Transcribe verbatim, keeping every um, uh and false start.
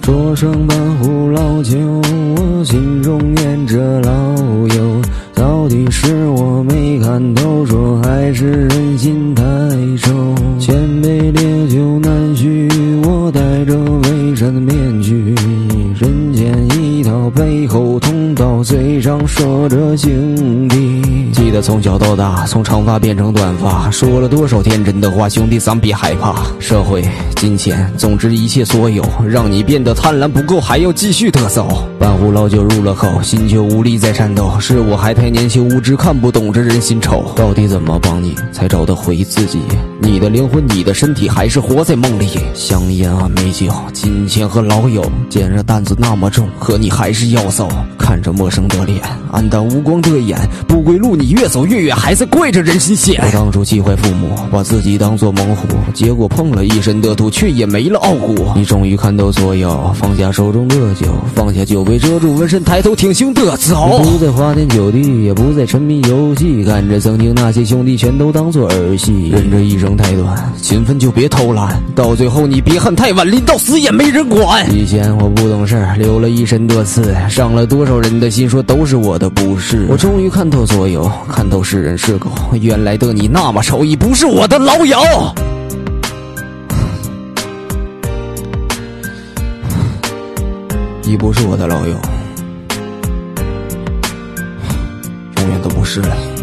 桌上半壶老酒，我心中念着老友，到底是我没看透，说还是人心太臭。千杯烈酒难续，我戴着伪善的面具，人间一套，背后捅刀，嘴上说着兄弟。记得从小到大，从长发变成短发，说了多少天真的话，兄弟咱别害怕。社会、金钱，总之一切所有，让你变得贪婪不够，还要继续得走。半壶老酒入了口，心却无力再颤抖，是我还太年轻无知，看不懂这人心丑。到底怎么帮你才找得回自己？你的灵魂，你的身体，还是活在梦里？香烟啊，美酒，金钱和老友，肩上担子那么重，可你还是要走。看着陌生的脸，黯淡无光的眼，不归路你越走越远，还在怪着人心险。我当初气坏父母，把自己当作猛虎，结果碰了一身的土，却也没了傲骨。你终于看透所有，放下手中的酒，放下酒杯遮住纹身，抬头挺胸的走。不再花天酒地，也不再沉迷游戏，看着曾经那些兄弟全都当作儿戏。人这一生太短，勤奋就别偷懒，到最后你别恨太晚，临到死也没人管。以前我不懂事，流了一身的刺，伤了多少人的心，说都是我的不是。我终于看透所有，看透是人是狗，原来的你那么丑，已不是我的老友。已不是我的老友，永远都不是了。